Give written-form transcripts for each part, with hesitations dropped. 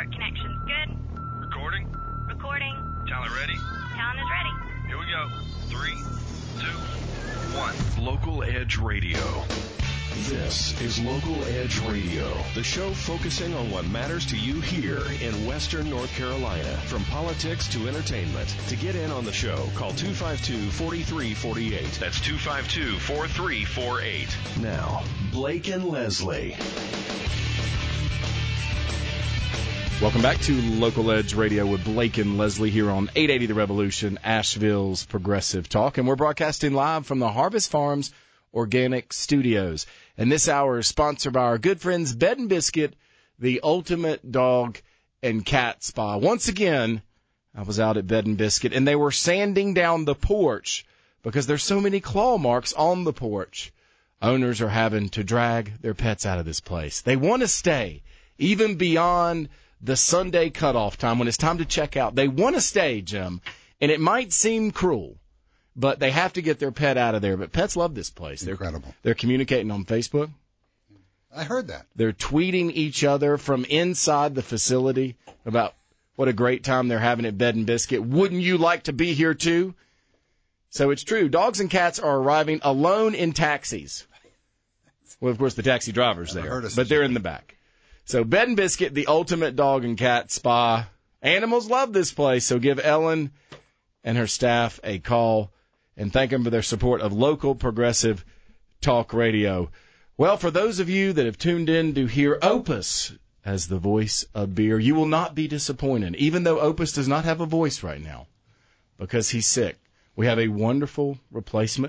Network connection's good. Recording. Recording. Talent ready? Talent is ready. Here we go. 3, 2, 1. Local Edge Radio. This is Local Edge Radio, the show focusing on what matters to you here in Western North Carolina, from politics to entertainment. To get in on the show, call 252-4348. That's 252-4348. Now, Blake and Leslie. Welcome back to Local Edge Radio with Blake and Leslie here on 880 The Revolution, Asheville's Progressive Talk. And we're broadcasting live from the Harvest Farms Organic Studios. And this hour is sponsored by our good friends Bed and Biscuit, the ultimate dog and cat spa. Once again, I was out at Bed and Biscuit, and they were sanding down the porch because there's so many claw marks on the porch. Owners are having to drag their pets out of this place. They want to stay, even beyond the Sunday cutoff time when it's time to check out. They want to stay, Jim, and it might seem cruel, but they have to get their pet out of there. But pets love this place. Incredible. They're communicating on Facebook. I heard that. They're tweeting each other from inside the facility about what a great time they're having at Bed and Biscuit. Wouldn't you like to be here too? So it's true. Dogs and cats are arriving alone in taxis. Well, of course, the taxi driver's there, but they're in the back. So Bed and Biscuit, the ultimate dog and cat spa. Animals love this place, so give Ellen and her staff a call and thank them for their support of local progressive talk radio. Well, for those of you that have tuned in to hear Opus as the voice of beer, you will not be disappointed, even though Opus does not have a voice right now because he's sick. We have a wonderful replacement.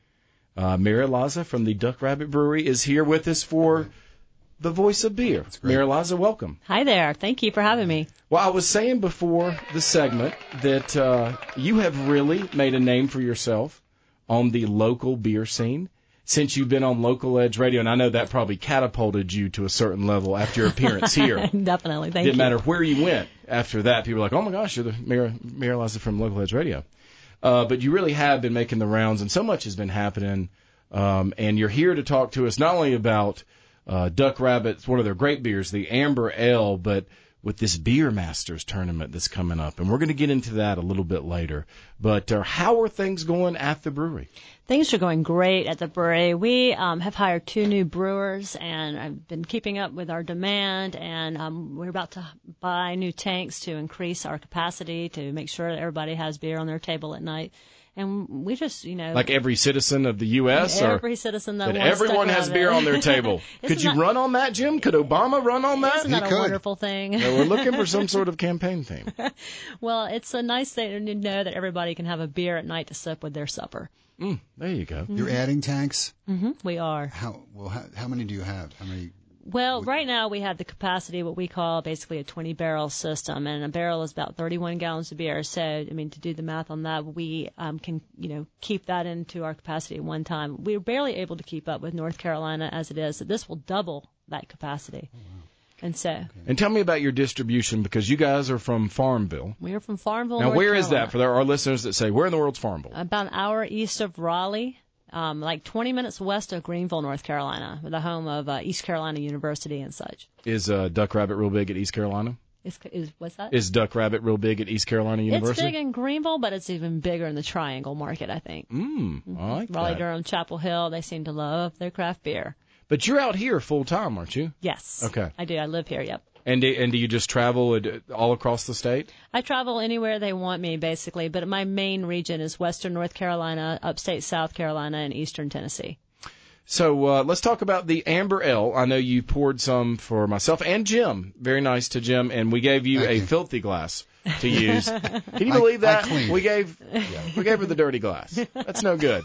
Mary Eliza from the Duck Rabbit Brewery is here with us for the voice of beer. Mary Eliza, welcome. Hi there. Thank you for having me. Well, I was saying before the segment that you have really made a name for yourself on the local beer scene since you've been on Local Edge Radio, and I know that probably catapulted you to a certain level after your appearance here. Definitely. Thank you. Didn't matter where you went after that. People were like, oh, my gosh, you're the Mary Eliza from Local Edge Radio. But you really have been making the rounds, and so much has been happening. And you're here to talk to us not only about Duck Rabbit's one of their great beers, the Amber Ale, but with this Beer Masters tournament that's coming up. And we're going to get into that a little bit later. But how are things going at the brewery? Things are going great at the brewery. We have hired 2 new brewers, and I've been keeping up with our demand, and we're about to buy new tanks to increase our capacity to make sure that everybody has beer on their table at night. And we just, like every citizen of the U.S. Every citizen that wants everyone has beer on their table. Could you run on that, Jim? Could Obama run on that? Isn't that a wonderful thing? Yeah, we're looking for some sort of campaign theme. Well, it's a nice thing to know that everybody can have a beer at night to sip with their supper. There you go. You're adding tanks? Mm-hmm, we are. How many do you have? How many? Well, right now we have the capacity, what we call basically a 20-barrel system, and a barrel is about 31 gallons of beer. So, to do the math on that, we can, keep that into our capacity at one time. We're barely able to keep up with North Carolina as it is. So this will double that capacity. Oh, wow. And so. Okay. And tell me about your distribution, because you guys are from Farmville. We are from Farmville, Now, North where Carolina. is that for our listeners that say, where in the world's Farmville? About an hour east of Raleigh. Like 20 minutes west of Greenville, North Carolina, the home of East Carolina University and such. Is Duck Rabbit real big at East Carolina? What's that? Is Duck Rabbit real big at East Carolina University? It's big in Greenville, but it's even bigger in the Triangle market, I think. I like Raleigh, that. Durham, Chapel Hill, they seem to love their craft beer. But you're out here full time, aren't you? Yes. Okay. I do. I live here, yep. And do you just travel all across the state? I travel anywhere they want me, basically, but my main region is western North Carolina, upstate South Carolina, and eastern Tennessee. So let's talk about the Amber Ale. I know you poured some for myself and Jim. Very nice to Jim, and we gave you a filthy glass to use. Can you believe that? We gave her the dirty glass. That's no good.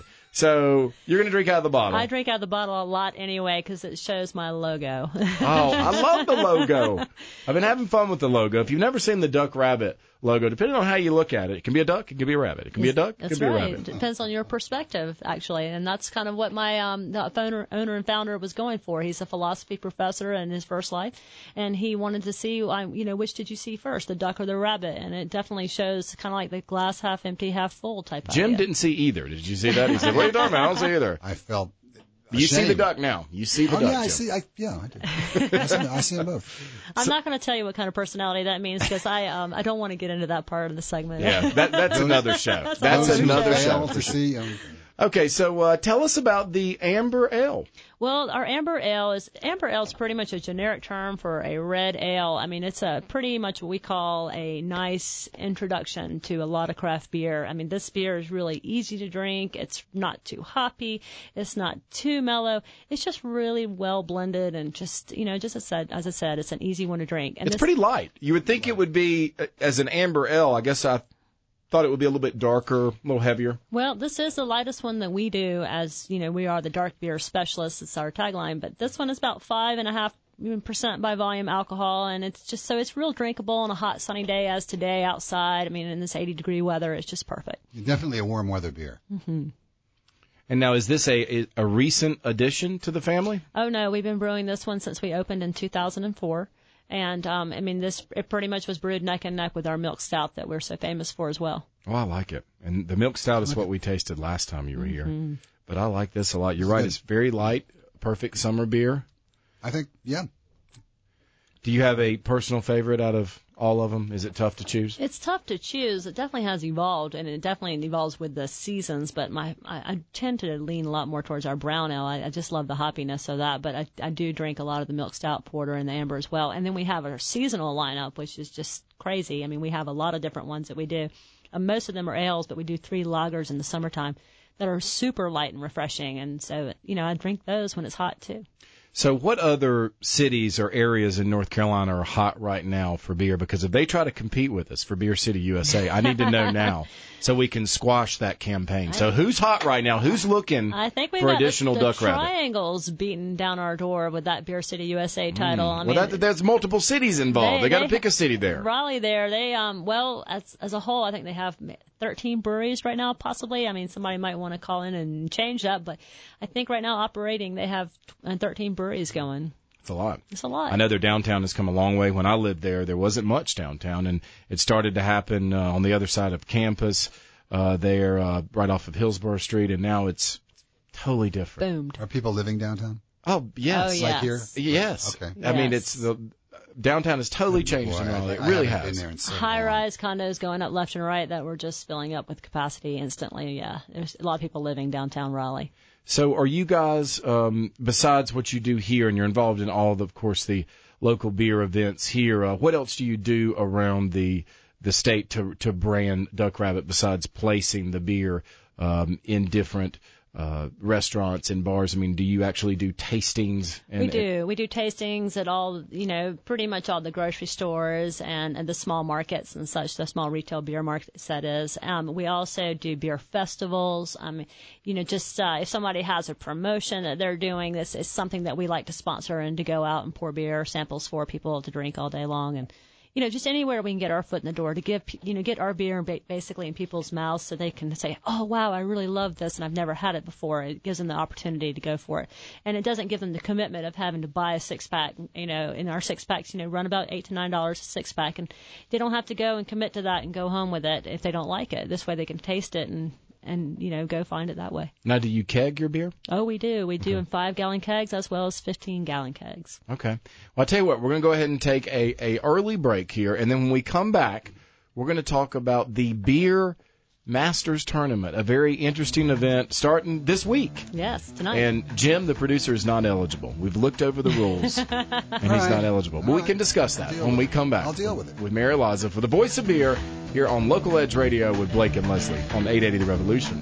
So you're going to drink out of the bottle. I drink out of the bottle a lot anyway because it shows my logo. Oh, I love the logo. I've been having fun with the logo. If you've never seen the Duck Rabbit logo, depending on how you look at it, it can be a duck, it can be a rabbit. It can be a duck, it can be a rabbit. It depends on your perspective, actually, and that's kind of what my owner and founder was going for. He's a philosophy professor in his first life, and he wanted to see, which did you see first, the duck or the rabbit? And it definitely shows kind of like the glass half empty, half full type Jim idea. Didn't see either. Did you see that? He said, what are you talking about? I don't see either. I felt You see the duck now. You see the duck. Yeah, I Jim. see. I do. I see them both. I'm not going to tell you what kind of personality that means because I don't want to get into that part of the segment. Yeah, that's another show. That's Those who another fail show. to see. Okay, so tell us about the Amber Ale. Well, our Amber Ale is pretty much a generic term for a red ale. I mean, it's a pretty much what we call a nice introduction to a lot of craft beer. I mean, this beer is really easy to drink. It's not too hoppy. It's not too mellow. It's just really well blended and just as I said, it's an easy one to drink. And It's pretty light. You would think it would be, as an Amber Ale, I guess I thought it would be a little bit darker, a little heavier. Well, this is the lightest one that we do, as we are the dark beer specialists. It's our tagline. But this one is about 5.5% by volume alcohol, and it's real drinkable on a hot sunny day as today outside. I mean, in this 80-degree weather, it's just perfect. Definitely a warm weather beer. Mm-hmm. And now, is this a recent addition to the family? Oh no, we've been brewing this one since we opened in 2004. And, it pretty much was brewed neck and neck with our milk stout that we're so famous for as well. Oh, I like it. And the milk stout is what we tasted last time you were here. But I like this a lot. You're right. It's very light, perfect summer beer. I think, yeah. Do you have a personal favorite out of all of them? Is it tough to choose? It's tough to choose. It definitely has evolved, and it definitely evolves with the seasons. But I tend to lean a lot more towards our brown ale. I just love the hoppiness of that. But I do drink a lot of the milk stout porter and the amber as well. And then we have our seasonal lineup, which is just crazy. I mean, we have a lot of different ones that we do. Most of them are ales, but we do 3 lagers in the summertime that are super light and refreshing. And so, I drink those when it's hot too. So what other cities or areas in North Carolina are hot right now for beer? Because if they try to compete with us for Beer City USA, I need to know now so we can squash that campaign. So who's hot right now? Who's looking I think we've for got additional the Duck Rabbit? Triangles beating down our door with that Beer City USA title. I mean, there's multiple cities involved. They got to pick a city there. Raleigh there. They as a whole, I think they have 13 breweries right now, possibly. I mean, somebody might want to call in and change that, but I think right now operating, they have 13 breweries going. It's a lot. It's a lot. I know their downtown has come a long way. When I lived there wasn't much downtown, and it started to happen on the other side of campus there, right off of Hillsborough Street, and now it's totally different. Boomed. Are people living downtown? Oh, yes. Oh, yes. Like here? Yes. Okay. I mean, Yes. downtown has totally changed in Raleigh. It really haven't has. been there in so High-rise condos going up left and right that were just filling up with capacity instantly. Yeah, there's a lot of people living downtown Raleigh. So are you guys, besides what you do here, and you're involved in all, of course, the local beer events here, what else do you do around the state to brand Duck Rabbit besides placing the beer in different restaurants and bars? I mean, do you actually do tastings? We do. We do tastings at all, pretty much all the grocery stores and the small markets and such, the small retail beer markets, that is. We also do beer festivals. If somebody has a promotion that they're doing, this is something that we like to sponsor and to go out and pour beer samples for people to drink all day long. And just anywhere we can get our foot in the door to get our beer basically in people's mouths so they can say, oh, wow, I really love this and I've never had it before. It gives them the opportunity to go for it. And it doesn't give them the commitment of having to buy a 6-pack. In our 6-packs, run about $8 to $9 a 6-pack. And they don't have to go and commit to that and go home with it if they don't like it. This way they can taste it and go find it that way. Now, do you keg your beer? Oh, we do. We do in 5-gallon kegs as well as 15-gallon kegs. Okay. Well, I'll tell you what, we're going to go ahead and take a early break here, and then when we come back, we're going to talk about the Beer Masters Tournament, a very interesting event starting this week. Yes, tonight. And Jim, the producer, is not eligible. We've looked over the rules, and he's not eligible. But we can discuss that when we come back. I'll deal with it. With Mary Eliza for the Voice of Beer here on Local Edge Radio with Blake and Leslie on 880 The Revolution.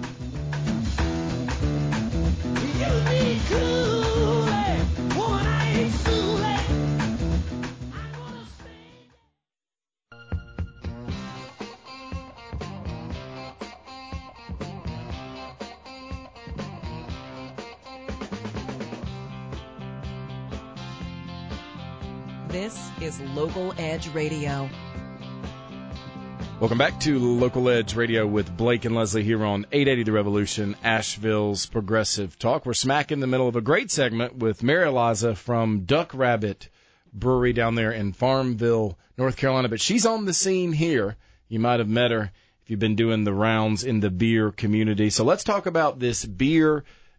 This is Local Edge Radio. Welcome back to Local Edge Radio with Blake and Leslie here on 880 The Revolution, Asheville's Progressive Talk. We're smack in the middle of a great segment with Mary Eliza from Duck Rabbit Brewery down there in Farmville, North Carolina. But she's on the scene here. You might have met her if you've been doing the rounds in the beer community. So let's talk about this Beer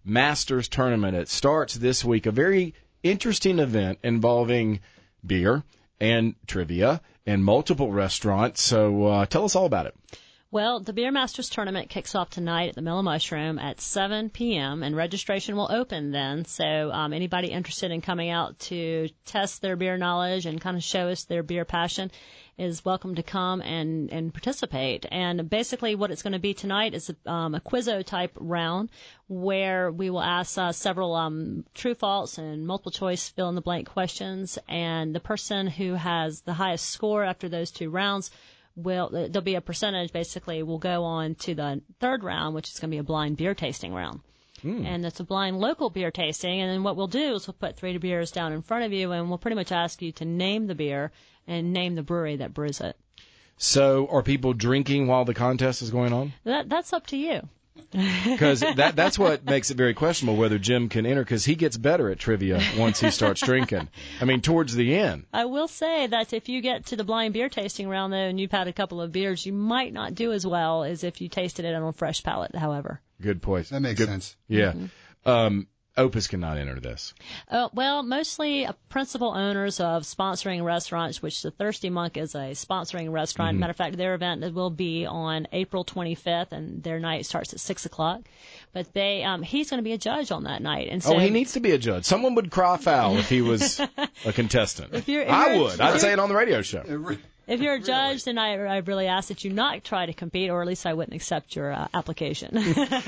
Masters Tournament. It starts this week, a very interesting event involving beer and trivia and multiple restaurants. So tell us all about it. Well, the Beer Masters Tournament kicks off tonight at the Mellow Mushroom at 7 p.m., and registration will open then. So anybody interested in coming out to test their beer knowledge and kind of show us their beer passion is welcome to come and participate. And basically what it's going to be tonight is a Quizzo-type round where we will ask several true, false, and multiple-choice fill-in-the-blank questions, and the person who has the highest score after those 2 rounds there'll be a percentage, basically, will go on to the 3rd round, which is going to be a blind beer tasting round. And it's a blind local beer tasting. And then what we'll do is we'll put 3 beers down in front of you, and we'll pretty much ask you to name the beer and name the brewery that brews it. So are people drinking while the contest is going on? That's up to you. Because that's what makes it very questionable whether Jim can enter, because he gets better at trivia once he starts drinking. I mean, towards the end. I will say that if you get to the blind beer tasting round, though, and you've had a couple of beers, you might not do as well as if you tasted it on a fresh palate, however. Good point. That makes sense. Yeah. Opus cannot enter this. Well, mostly principal owners of sponsoring restaurants, which the Thirsty Monk is a sponsoring restaurant. Matter of fact, their event will be on April 25th, and their night starts at 6 o'clock. But he's going to be a judge on that night. And so, he needs to be a judge. Someone would cry foul if he was a contestant. I would. I'd say it on the radio show. If you're a judge, then I really ask that you not try to compete, or at least I wouldn't accept your application.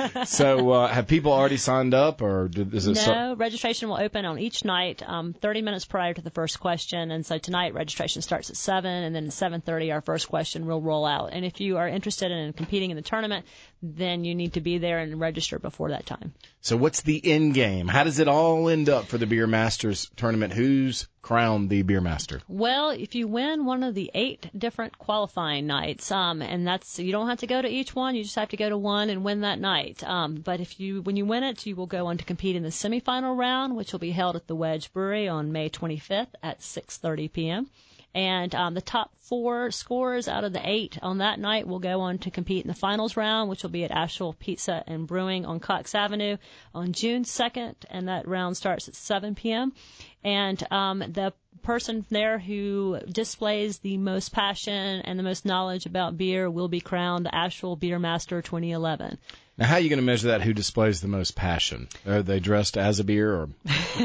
So have people already signed up, or is it? No, registration will open on each night 30 minutes prior to the first question. And so tonight registration starts at 7, and then at 7:30 our first question will roll out. And if you are interested in competing in the tournament, then you need to be there and register before that time. So what's the end game? How does it all end up for the Beer Masters Tournament? Who's crowned the Beer Master? Well, if you win one of the 8 different qualifying nights, and that's, you don't have to go to each one, you just have to go to one and win that night. But when you win it, you will go on to compete in the semifinal round, which will be held at the Wedge Brewery on May 25th at 6:30 p.m. And the top 4 scorers out of the 8 on that night will go on to compete in the finals round, which will be at Asheville Pizza and Brewing on Cox Avenue on June 2nd, and that round starts at 7 p.m. And the person there who displays the most passion and the most knowledge about beer will be crowned the Asheville Beer Master 2011. Now, how are you going to measure that? Who displays the most passion? Are they dressed as a beer, or?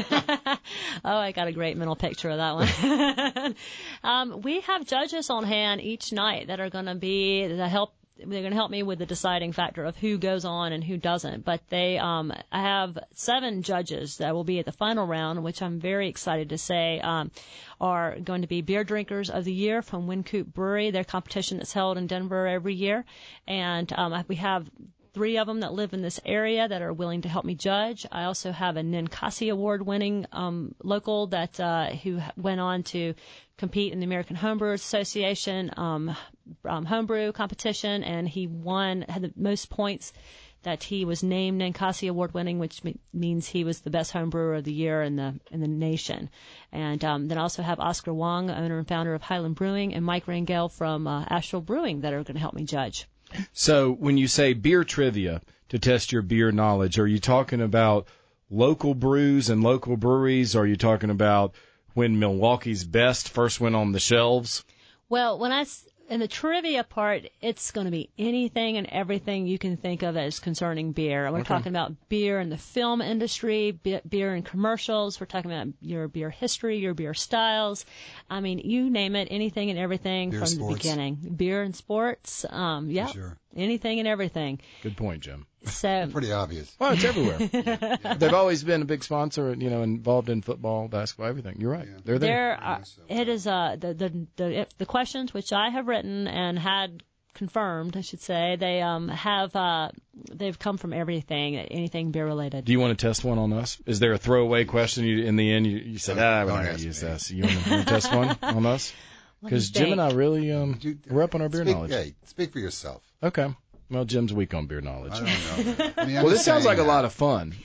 Oh, I got a great mental picture of that one. We have judges on hand each night that are going to be they're going to help me with the deciding factor of who goes on and who doesn't. But I have 7 judges that will be at the final round, which I'm very excited to say are going to be Beer Drinkers of the Year from Wynkoop Brewery, their competition that's held in Denver every year. And we have 3 of them that live in this area that are willing to help me judge. I also have a Ninkasi Award-winning local that who went on to compete in the American Homebrewers Association homebrew competition, and he had the most points that he was named Ninkasi Award-winning, which means he was the best homebrewer of the year in the nation. And then I also have Oscar Wong, owner and founder of Highland Brewing, and Mike Rangel from Asheville Brewing that are going to help me judge. So when you say beer trivia to test your beer knowledge, are you talking about local brews and local breweries? Or are you talking about when Milwaukee's Best first went on the shelves? Well, in the trivia part, it's going to be anything and everything you can think of as concerning beer. We're talking about beer in the film industry, beer in commercials. We're talking about your beer history, your beer styles. I mean, you name it, anything and everything beer from sports. The beginning. Beer and sports, yeah, sure. Anything and everything. Good point, Jim. So Pretty obvious. Well, it's everywhere. They've always been a big sponsor, involved in football, basketball, everything. You're right. Yeah. They're there. It is the questions which I have written and had confirmed, I should say, they they've come from anything beer related. Do you want to test one on us? Is there a throwaway question in the end you said, we're not going to use this? You want to test one on us? Because Jim and I really we're up on our beer knowledge. Yeah, speak for yourself. Okay. Well, Jim's weak on beer knowledge. I don't know. I mean, well, this sounds like a lot of fun.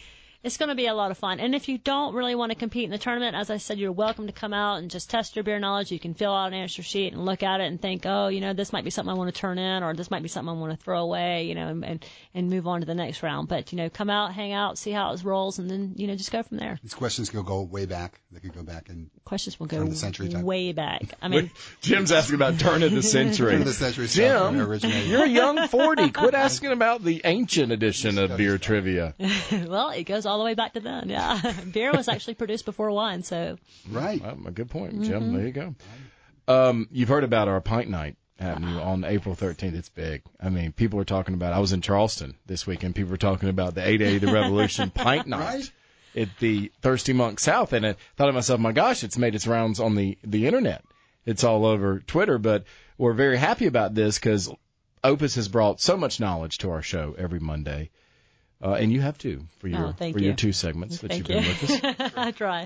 It's going to be a lot of fun. And if you don't really want to compete in the tournament, as I said, you're welcome to come out and just test your beer knowledge. You can fill out an answer sheet and look at it and think, oh, this might be something I want to turn in, or this might be something I want to throw away, and move on to the next round. But, come out, hang out, see how it rolls, and then, just go from there. These questions could go way back. They could go back and questions will go turn of the century time. way back. I mean, Jim's asking about turn of the century. Turn of the century stuff when it originated. You're a young 40. Quit asking about the ancient edition of beer trivia. Well, it goes all the way back to then. Yeah, beer was actually produced before wine, so. Right. Well, a good point, Jim. There you go. You've heard about our pint night happening on April 13th. It's big. I mean, people are talking about. I was in Charleston this weekend. People were talking about the 880 The Revolution pint night. Right. At the Thirsty Monk South, and I thought to myself, my gosh, it's made its rounds on the internet. It's all over Twitter, but we're very happy about this because Opus has brought so much knowledge to our show every Monday, and you have too for your 2 segments that you've been with us. I tried.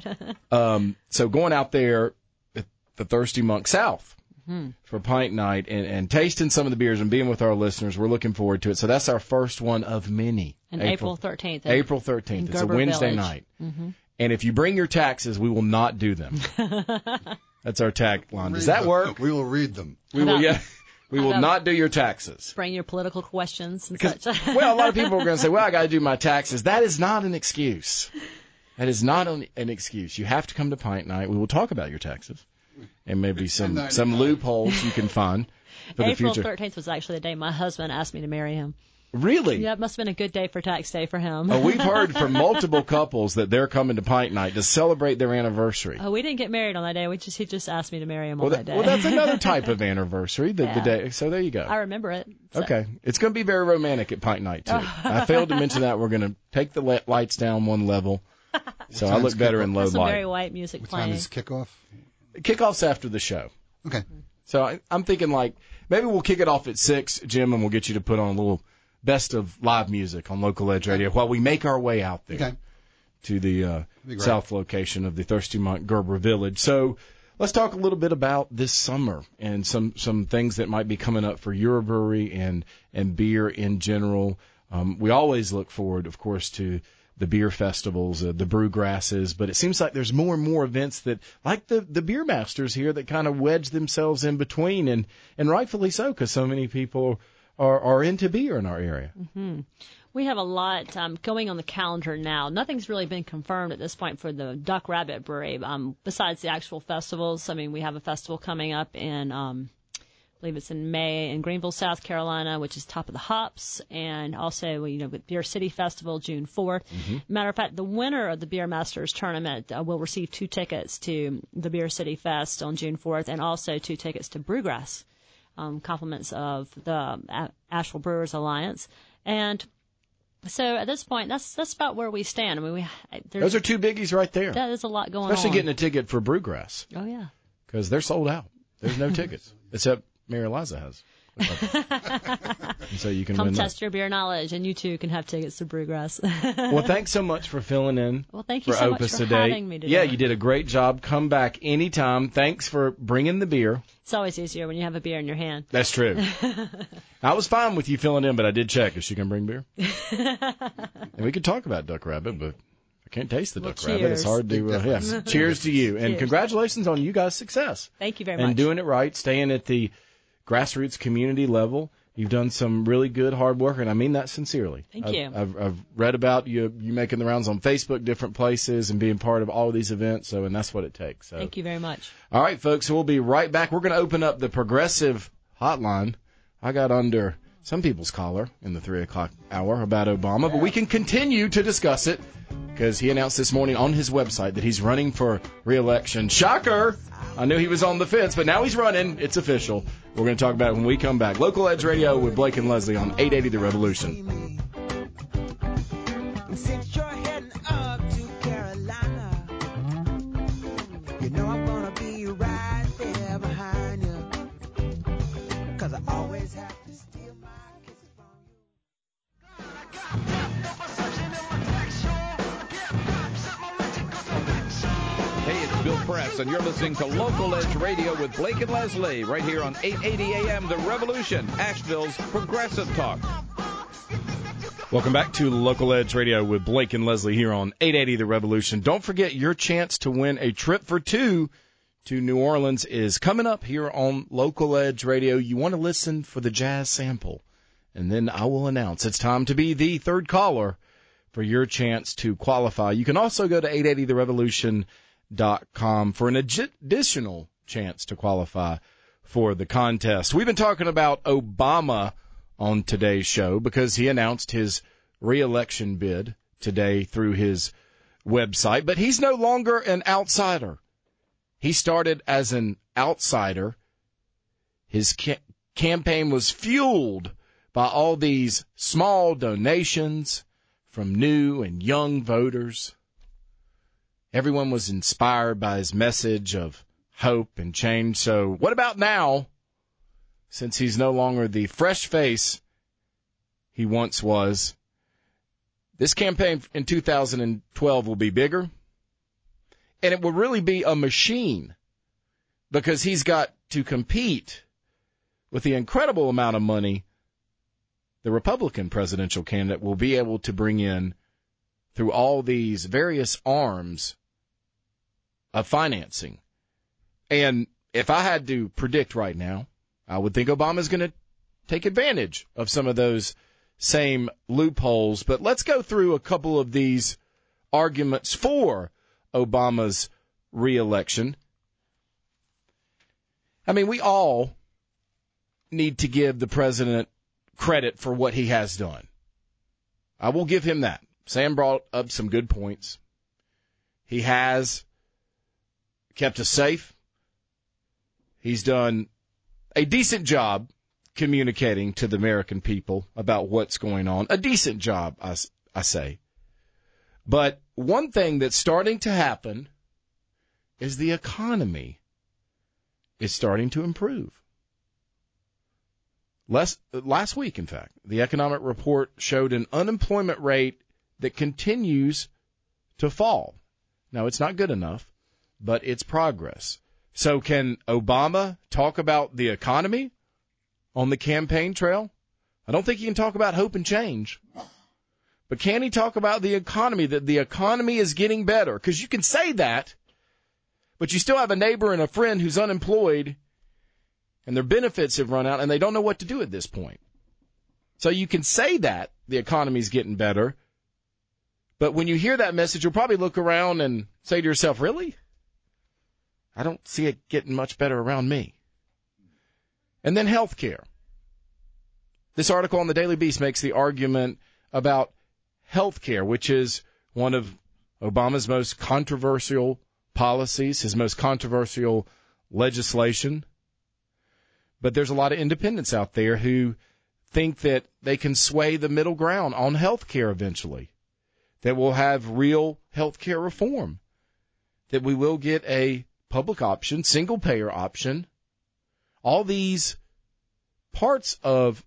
So going out there at the Thirsty Monk South for pint night and tasting some of the beers and being with our listeners, we're looking forward to it. So that's our first one of many. And April 13th. April 13th. It's a Wednesday night. Mm-hmm. And if you bring your taxes, we will not do them. That's our tagline. Does that work? We will read them. We will not do your taxes. Bring your political questions and such. Well, a lot of people are going to say, well, I got to do my taxes. That is not an excuse. That is not an excuse. You have to come to pint night. We will talk about your taxes and maybe some loopholes you can find for the future. April 13th was actually the day my husband asked me to marry him. Really? Yeah, it must have been a good day for tax day for him. We've heard from multiple couples that they're coming to pint night to celebrate their anniversary. Oh, we didn't get married on that day. He just asked me to marry him on that day. Well, that's another type of anniversary, the day. So there you go. I remember it. So. Okay. It's going to be very romantic at pint night, too. I failed to mention that. We're going to take the lights down one level, so I look better in low light. Some very white music What playing. time is kickoff? Kickoff's after the show. Okay. So I'm thinking maybe we'll kick it off at 6, Jim, and we'll get you to put on a little best of live music on Local Edge Radio while we make our way out there to the south location of the Thirsty Monk Gerber Village. So let's talk a little bit about this summer and some things that might be coming up for your brewery and beer in general. We always look forward, of course, to the beer festivals, the brew grasses, but it seems like there's more and more events that, like the beer masters here, that kind of wedge themselves in between, and rightfully so, because so many people are into beer in our area. Mm-hmm. We have a lot going on the calendar now. Nothing's really been confirmed at this point for the Duck Rabbit Brewery, besides the actual festivals. I mean, we have a festival coming up in, I believe it's in May in Greenville, South Carolina, which is Top of the Hops, and also, with Beer City Festival, June 4th. Mm-hmm. Matter of fact, the winner of the Beer Masters tournament will receive 2 tickets to the Beer City Fest on June 4th, and also 2 tickets to Brewgrass. Compliments of the Asheville Brewers Alliance. And so at this point, that's about where we stand. I mean, those are 2 biggies right there. That is a lot going on. Especially getting a ticket for Brewgrass. Oh, yeah. Because they're sold out. There's no tickets, except Mary Eliza has. And so you can come win test your beer knowledge, and you too can have tickets to Brewgrass. Well, thanks so much for filling in. Well, thank you for so Opus much for today. having me today. Yeah, you did a great job. Come back anytime. Thanks for bringing the beer. It's always easier when you have a beer in your hand. That's true. I was fine with you filling in, but I did check. Is she going to bring beer? And we could talk about Duck Rabbit, but I can't taste the Duck Rabbit. It's hard to. Yes. Cheers to you, and congratulations on you guys' success. Thank you very much. And doing it right, staying at the grassroots community level. You've done some really good hard work, and I mean that sincerely. Thank you. I've read about you making the rounds on Facebook, different places, and being part of all of these events. And that's what it takes. So. Thank you very much. All right, folks. So we'll be right back. We're going to open up the Progressive Hotline. I got under some people's collar in the 3 o'clock hour about Obama, but we can continue to discuss it because he announced this morning on his website that he's running for re-election. Shocker! I knew he was on the fence, but now he's running. It's official. We're going to talk about it when we come back. Local Edge Radio with Blake and Leslie on 880 The Revolution. Since you're heading up to Carolina, you know I'm going to be right there behind you, 'cause I always have to steal my kisses from you. Hey, it's Bill Press, and you're listening to Local Edge Radio with Blake and Leslie, right here on 880 AM The Revolution, Asheville's Progressive Talk. Welcome back to Local Edge Radio with Blake and Leslie here on 880 The Revolution. Don't forget your chance to win a trip for two to New Orleans is coming up here on Local Edge Radio. You want to listen for the jazz sample, and then I will announce it's time to be the third caller for your chance to qualify. You can also go to 880therevolution.com for an additional chance to qualify for the contest. We've been talking about Obama on today's show because he announced his re-election bid today through his website, but he's no longer an outsider. He started as an outsider. His campaign was fueled by all these small donations from new and young voters. Everyone was inspired by his message of hope and change. So what about now, since he's no longer the fresh face he once was? This campaign in 2012 will be bigger, and it will really be a machine because he's got to compete with the incredible amount of money the Republican presidential candidate will be able to bring in through all these various arms of financing. And if I had to predict right now, I would think Obama's going to take advantage of some of those same loopholes. But let's go through a couple of these arguments for Obama's reelection. I mean, we all need to give the president credit for what he has done. I will give him that. Sam brought up some good points. He has kept us safe. He's done a decent job communicating to the American people about what's going on. A decent job, I say. But one thing that's starting to happen is the economy is starting to improve. Last week, in fact, the economic report showed an unemployment rate that continues to fall. Now, it's not good enough, but it's progress. So can Obama talk about the economy on the campaign trail? I don't think he can talk about hope and change. But can he talk about the economy, that the economy is getting better? Because you can say that, but you still have a neighbor and a friend who's unemployed and their benefits have run out, and they don't know what to do at this point. So you can say that the economy's getting better, but when you hear that message, you'll probably look around and say to yourself, really? I don't see it getting much better around me. And then health care. This article on the Daily Beast makes the argument about health care, which is one of Obama's most controversial policies, his most controversial legislation. But there's a lot of independents out there who think that they can sway the middle ground on health care eventually, that we'll have real health care reform, that we will get a public option, single-payer option. All these parts of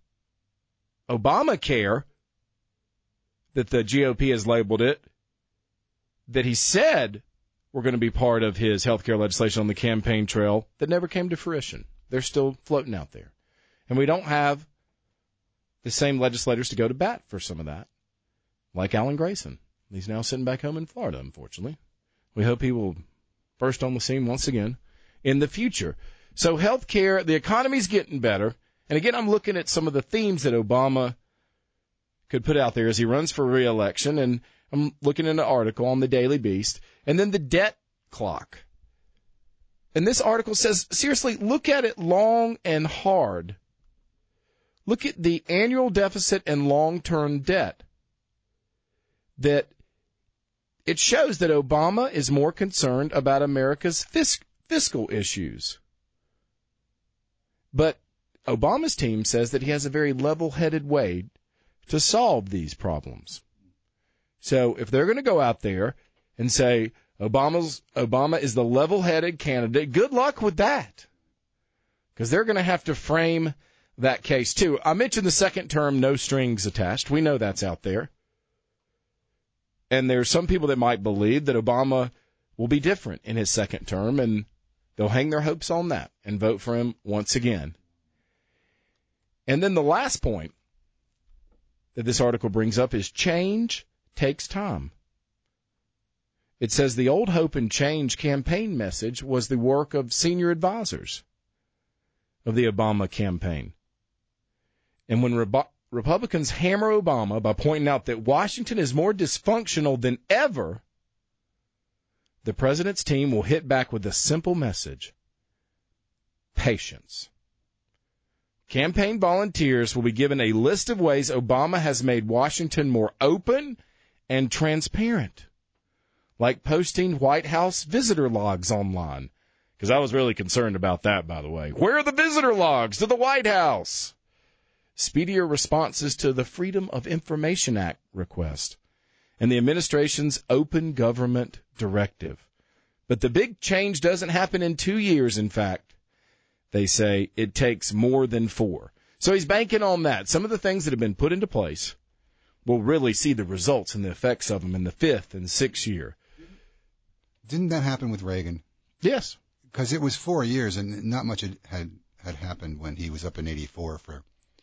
Obamacare that the GOP has labeled it, that he said were going to be part of his health care legislation on the campaign trail, that never came to fruition. They're still floating out there. And we don't have the same legislators to go to bat for some of that, like Alan Grayson. He's now sitting back home in Florida, unfortunately. We hope he will burst on the scene once again in the future. So health care, the economy's getting better. And again, I'm looking at some of the themes that Obama could put out there as he runs for re-election. And I'm looking at an article on the Daily Beast. And then the debt clock. And this article says, seriously, look at it long and hard. Look at the annual deficit and long-term debt. That it shows that Obama is more concerned about America's fiscal issues. But Obama's team says that he has a very level-headed way to solve these problems. So if they're going to go out there and say Obama is the level-headed candidate, good luck with that, because they're going to have to frame that case too. I mentioned the second term, no strings attached. We know that's out there. And there's some people that might believe that Obama will be different in his second term, and they'll hang their hopes on that and vote for him once again. And then the last point that this article brings up is change takes time. It says the Old Hope and Change campaign message was the work of senior advisors of the Obama campaign. And when Republicans hammer Obama by pointing out that Washington is more dysfunctional than ever, the president's team will hit back with a simple message: patience. Campaign volunteers will be given a list of ways Obama has made Washington more open and transparent, like posting White House visitor logs online. Because I was really concerned about that, by the way. Where are the visitor logs to the White House? Speedier responses to the Freedom of Information Act request and the administration's Open Government Directive. But the big change doesn't happen in 2 years, in fact. They say it takes more than 4. So he's banking on that. Some of the things that have been put into place, we'll really see the results and the effects of them in the 5th and 6th year. Didn't that happen with Reagan? Yes. Because it was 4 years, and not much had happened when he was up in 84 for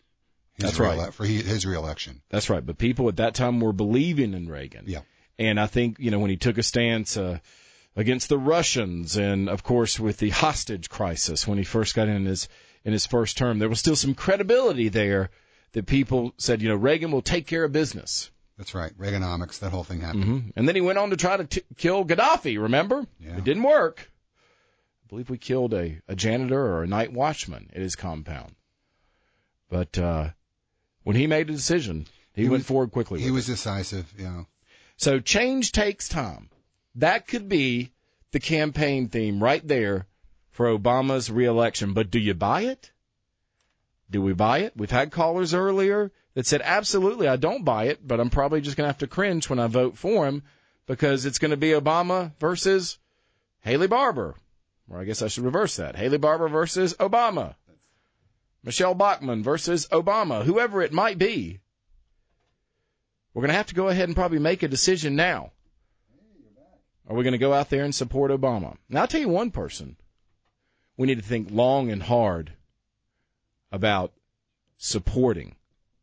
his reelection. That's right. But people at that time were believing in Reagan. Yeah. And I think, when he took a stance against the Russians and, of course, with the hostage crisis when he first got in his first term, there was still some credibility there that people said, Reagan will take care of business. That's right. Reaganomics, that whole thing happened. Mm-hmm. And then he went on to try to kill Gaddafi, remember? Yeah. It didn't work. I believe we killed a janitor or a night watchman at his compound. But when he made a decision, he went forward quickly. He was decisive, So change takes time. That could be the campaign theme right there for Obama's reelection. But do you buy it? Do we buy it? We've had callers earlier that said, absolutely, I don't buy it, but I'm probably just going to have to cringe when I vote for him because it's going to be Obama versus Haley Barbour. Or I guess I should reverse that. Haley Barbour versus Obama. Michelle Bachmann versus Obama. Whoever it might be. We're going to have to go ahead and probably make a decision now. Are we going to go out there and support Obama? Now, I'll tell you one person we need to think long and hard about supporting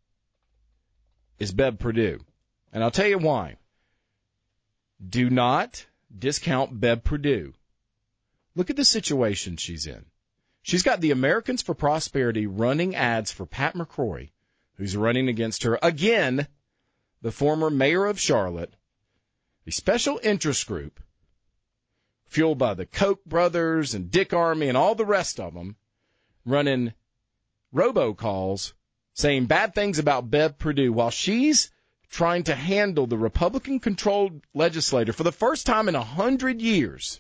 is Bev Perdue. And I'll tell you why. Do not discount Bev Perdue. Look at the situation she's in. She's got the Americans for Prosperity running ads for Pat McCrory, who's running against her again, the former mayor of Charlotte, the special interest group, fueled by the Koch brothers and Dick Armey and all the rest of them, running robocalls saying bad things about Bev Perdue while she's trying to handle the Republican-controlled legislature for the first time in 100 years.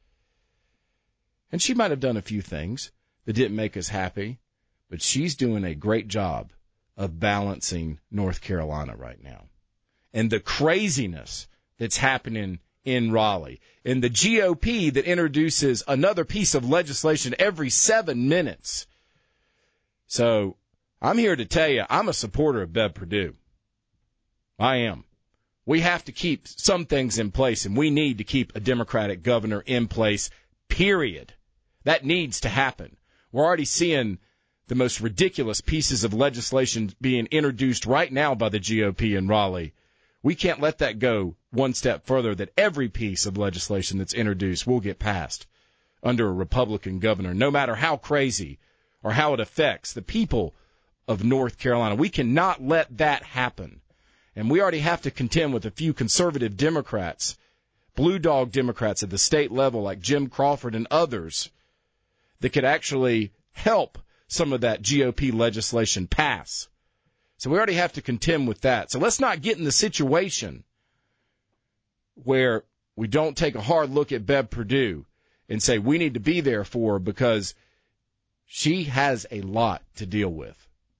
And she might have done a few things that didn't make us happy, but she's doing a great job of balancing North Carolina right now. And the craziness that's happening in Raleigh, and the GOP that introduces another piece of legislation every 7 minutes. So I'm here to tell you, I'm a supporter of Bev Perdue. I am. We have to keep some things in place, and we need to keep a Democratic governor in place, period. That needs to happen. We're already seeing the most ridiculous pieces of legislation being introduced right now by the GOP in Raleigh. We can't let that go one step further, that every piece of legislation that's introduced will get passed under a Republican governor, no matter how crazy or how it affects the people of North Carolina. We cannot let that happen. And we already have to contend with a few conservative Democrats, blue dog Democrats at the state level like Jim Crawford and others that could actually help some of that GOP legislation pass. So we already have to contend with that. So let's not get in the situation where we don't take a hard look at Bev Perdue and say we need to be there for her because she has a lot to deal with.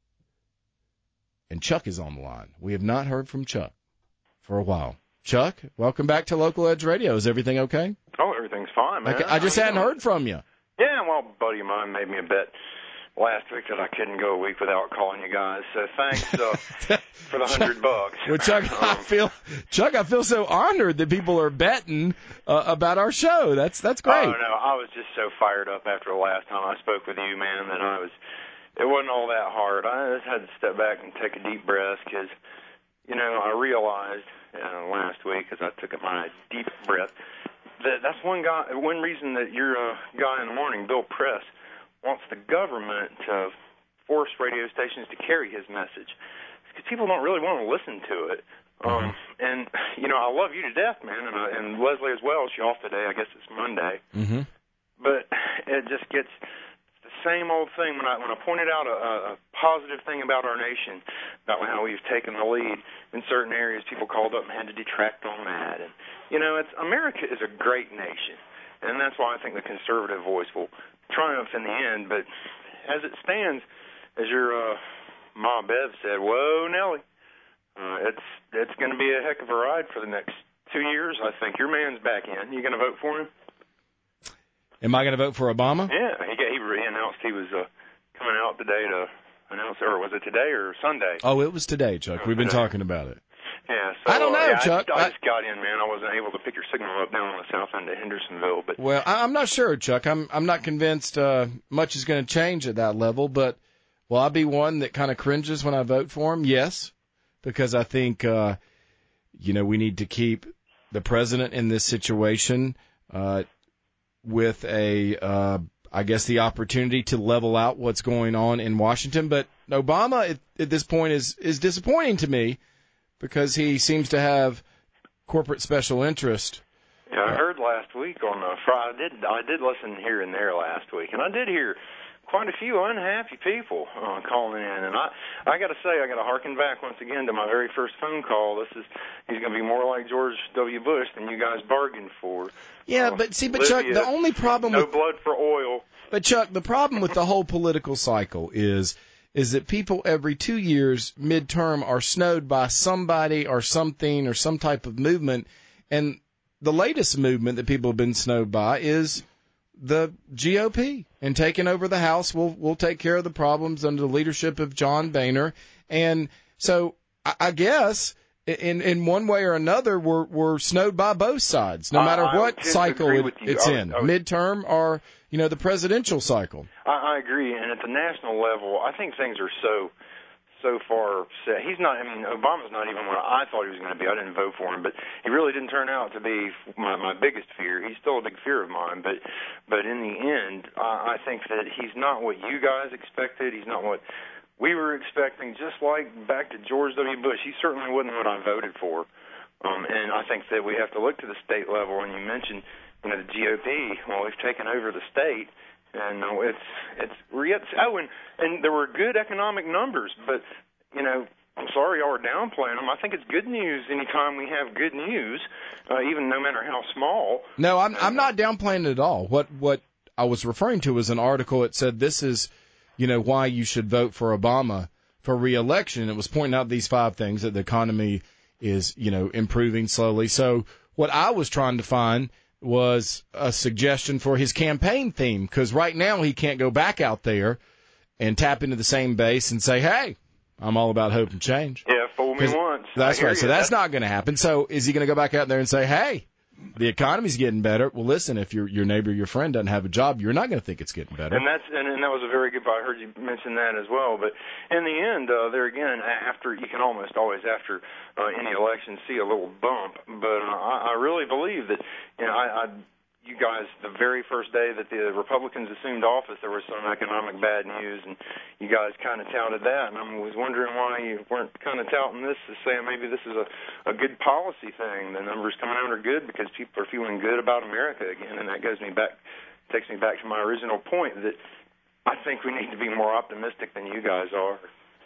And Chuck is on the line. We have not heard from Chuck for a while. Chuck, welcome back to Local Edge Radio. Is everything okay? Oh, everything's fine, man. I just hadn't heard from you. Yeah, well, a buddy of mine made me a bet last week that I couldn't go a week without calling you guys. So thanks for the $100. Well, Chuck, I feel so honored that people are betting about our show. That's great. Oh no, I was just so fired up after the last time I spoke with you, man, that it wasn't all that hard. I just had to step back and take a deep breath because you know, I realized last week as I took my deep breath that's one reason that your guy in the morning, Bill Press, wants the government to force radio stations to carry his message. Because people don't really want to listen to it. And, you know, I love you to death, man, and Leslie as well. She's off today. I guess it's Monday. Mm-hmm. But it just gets the same old thing. When I pointed out a positive thing about our nation, about how we've taken the lead in certain areas, people called up and had to detract on that. And, you know, America is a great nation, and that's why I think the conservative voice will triumph in the end. But as it stands, as your Ma Bev said, whoa, Nellie, it's going to be a heck of a ride for the next 2 years. I think your man's back in. You going to vote for him? Am I going to vote for Obama? Yeah, he announced he was coming out today to announce, or was it today or Sunday? Oh, it was today, Chuck. We've been talking about it. Yeah, so, I don't know, Chuck. I just got in, man. I wasn't able to pick your signal up down on the south end of Hendersonville. But well, I'm not sure, Chuck. I'm not convinced much is going to change at that level. But will I be one that kind of cringes when I vote for him? Yes, because I think we need to keep the president in this situation with I guess the opportunity to level out what's going on in Washington. But Obama at this point is disappointing to me, because he seems to have corporate special interest. Yeah, I heard last week on Friday. I did listen here and there last week, and I did hear quite a few unhappy people calling in. And I got to say, I got to harken back once again to my very first phone call. He's going to be more like George W. Bush than you guys bargained for. Yeah, but Chuck, the only problem no blood for oil. But Chuck, the problem with the whole political cycle is that people every 2 years midterm are snowed by somebody or something or some type of movement. And the latest movement that people have been snowed by is the GOP, and taking over the House will take care of the problems under the leadership of John Boehner. And so I guess in one way or another we're snowed by both sides, no matter what cycle it's in, midterm or the presidential cycle. I agree, and at the national level, I think things are so far set. Obama's not even what I thought he was going to be. I didn't vote for him, but he really didn't turn out to be my biggest fear. He's still a big fear of mine, but in the end, I think that he's not what you guys expected. He's not what we were expecting, just like back to George W. Bush. He certainly wasn't what I voted for. And I think that we have to look to the state level, and you mentioned the GOP. Well, we've taken over the state. And and there were good economic numbers, but I'm sorry y'all are downplaying them. I think it's good news anytime we have good news, even no matter how small. No, I'm not downplaying it at all. What I was referring to was an article that said this is, why you should vote for Obama for re-election. It was pointing out these 5 things: that the economy is, improving slowly. So what I was trying to find was a suggestion for his campaign theme, because right now he can't go back out there and tap into the same base and say, hey, I'm all about hope and change. Yeah, fool me once. That's right. So that's not going to happen. So is he going to go back out there and say, hey, the economy's getting better? Well, listen, if your neighbor, your friend doesn't have a job, you're not going to think it's getting better. And that was a very good point. I heard you mention that as well. But in the end, there again, you can almost always, after any election, see a little bump. But I really believe that, you guys, the very first day that the Republicans assumed office, there was some economic bad news, and you guys kind of touted that. And I was wondering why you weren't kind of touting this, saying maybe this is a good policy thing. The numbers coming out are good because people are feeling good about America again, and that takes me back to my original point that I think we need to be more optimistic than you guys are.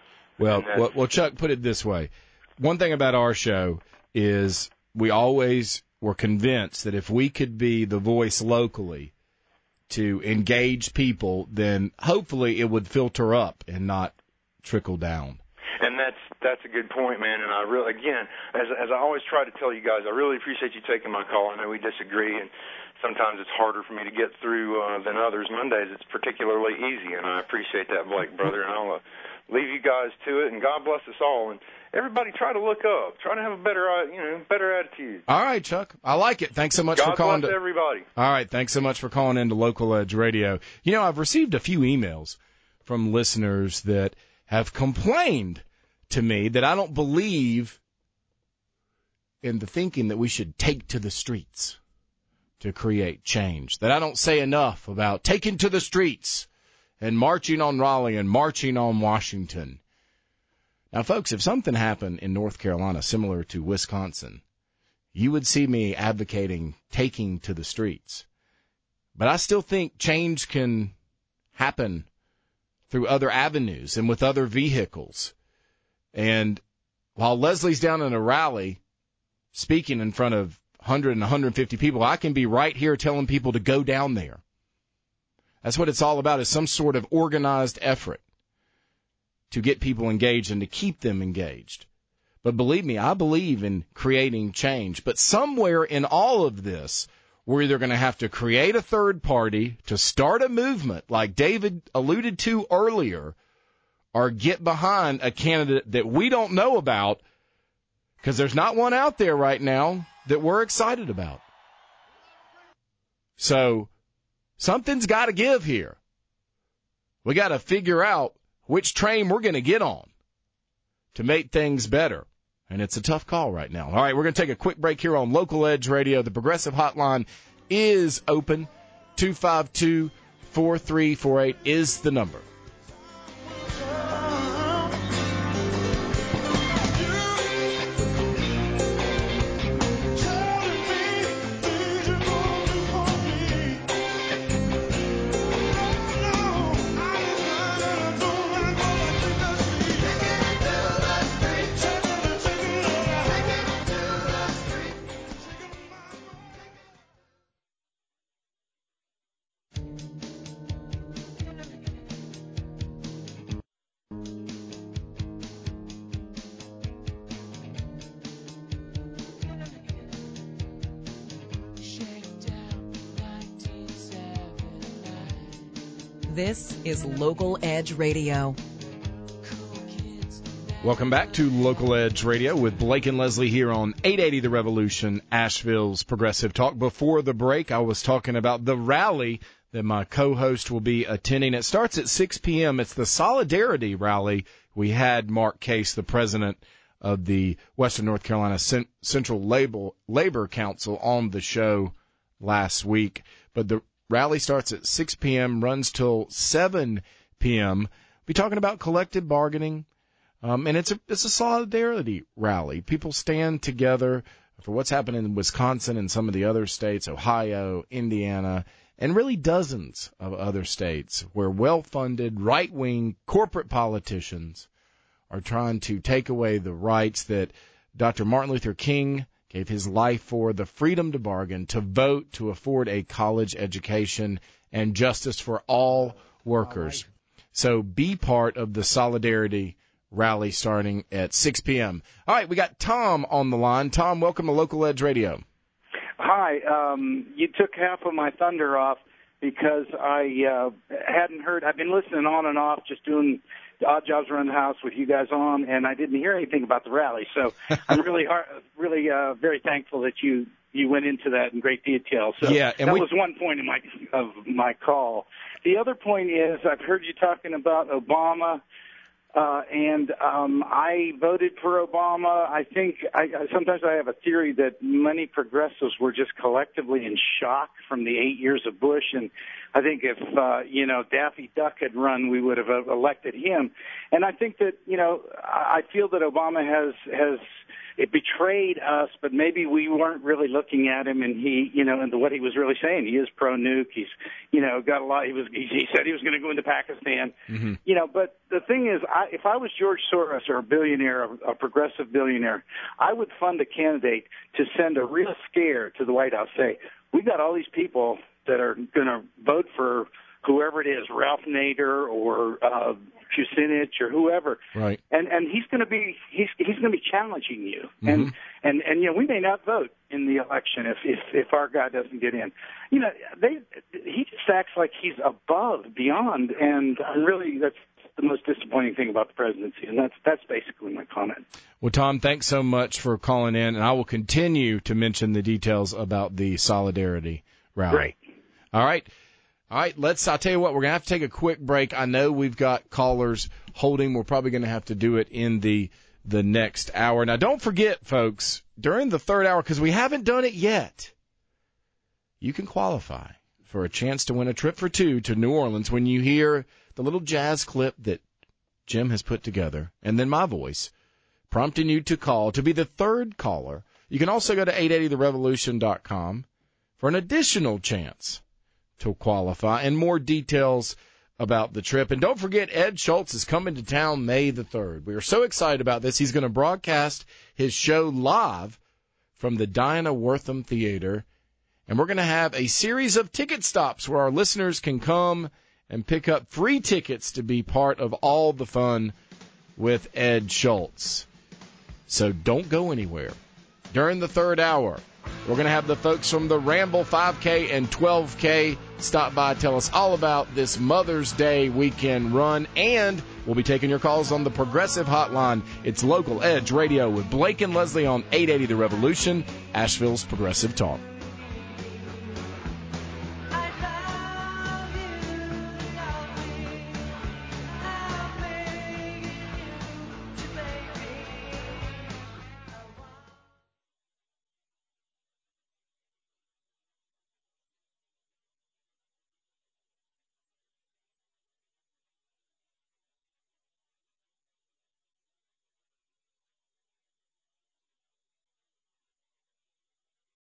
Well, Chuck, put it this way. One thing about our show is we always were convinced that if we could be the voice locally to engage people, then hopefully it would filter up and not trickle down. And that's a good point, man. And I really, again, as I always try to tell you guys, I really appreciate you taking my call. I know we disagree, and sometimes it's harder for me to get through than others. Mondays it's particularly easy, and I appreciate that, Blake, brother. And I'll leave you guys to it, and God bless us all. And everybody try to look up. Try to have a better attitude. All right, Chuck. I like it. Thanks so much for calling. God bless everybody. All right. Thanks so much for calling into Local Edge Radio. I've received a few emails from listeners that have complained to me that I don't believe in the thinking that we should take to the streets to create change, that I don't say enough about taking to the streets and marching on Raleigh and marching on Washington. Now, folks, if something happened in North Carolina similar to Wisconsin, you would see me advocating taking to the streets. But I still think change can happen through other avenues and with other vehicles. And while Leslie's down in a rally speaking in front of 100 and 150 people, I can be right here telling people to go down there. That's what it's all about, is some sort of organized effort to get people engaged and to keep them engaged. But believe me, I believe in creating change. But somewhere in all of this, we're either going to have to create a third party to start a movement like David alluded to earlier, or get behind a candidate that we don't know about, because there's not one out there right now that we're excited about. So something's got to give here. We got to figure out which train we're going to get on to make things better. And it's a tough call right now. All right, we're going to take a quick break here on Local Edge Radio. The Progressive Hotline is open. 252-4348 is the number. This is Local Edge Radio. Welcome back to Local Edge Radio with Blake and Leslie here on 880 The Revolution, Asheville's Progressive Talk. Before the break, I was talking about the rally that my co-host will be attending. It starts at 6 p.m. It's the Solidarity Rally. We had Mark Case, the president of the Western North Carolina Central Labor Council, on the show last week. But the rally starts at 6 p.m., runs till 7 p.m. We'll be talking about collective bargaining, and it's a solidarity rally. People stand together for what's happening in Wisconsin and some of the other states, Ohio, Indiana, and really dozens of other states where well-funded, right-wing corporate politicians are trying to take away the rights that Dr. Martin Luther King gave his life for, the freedom to bargain, to vote, to afford a college education, and justice for all workers. So be part of the Solidarity Rally starting at 6 p.m. All right, we got Tom on the line. Tom, welcome to Local Edge Radio. Hi. You took half of my thunder off because I hadn't heard. I've been listening on and off, just doing the Odd Jobs Around the House with you guys on, and I didn't hear anything about the rally. So I'm really very thankful that you went into that in great detail. So yeah, and that was one point of my call. The other point is I've heard you talking about Obama, and I voted for Obama. I think sometimes I have a theory that many progressives were just collectively in shock from the 8 years of Bush, and I think if Daffy Duck had run, we would have elected him. And I think that I feel that Obama has it betrayed us, but maybe we weren't really looking at him, and he, and what he was really saying. He is pro-nuke. He's, got a lot. He said he was going to go into Pakistan. Mm-hmm. But the thing is, if I was George Soros or a billionaire, a progressive billionaire, I would fund a candidate to send a real scare to the White House. Say, we got all these people that are going to vote for whoever it is, Ralph Nader or Kucinich or whoever, right? And he's going to be challenging you, mm-hmm. and we may not vote in the election if our guy doesn't get in. He just acts like he's beyond, and really that's the most disappointing thing about the presidency, and that's basically my comment. Well, Tom, thanks so much for calling in, and I will continue to mention the details about the Solidarity Rally. Great. All right, I'll tell you what, we're going to have to take a quick break. I know we've got callers holding. We're probably going to have to do it in the next hour. Now, don't forget, folks, during the third hour, because we haven't done it yet, you can qualify for a chance to win a trip for two to New Orleans when you hear the little jazz clip that Jim has put together, and then my voice prompting you to call to be the third caller. You can also go to 880therevolution.com for an additional chance to qualify and more details about the trip. And don't forget, Ed Schultz is coming to town May the 3rd. We are so excited about this. He's going to broadcast his show live from the Diana Wortham Theater. And we're going to have a series of ticket stops where our listeners can come and pick up free tickets to be part of all the fun with Ed Schultz. So don't go anywhere. During the third hour, we're going to have the folks from the Ramble 5K and 12K stop by, tell us all about this Mother's Day weekend run, and we'll be taking your calls on the Progressive Hotline. It's Local Edge Radio with Blake and Leslie on 880 The Revolution, Asheville's Progressive Talk.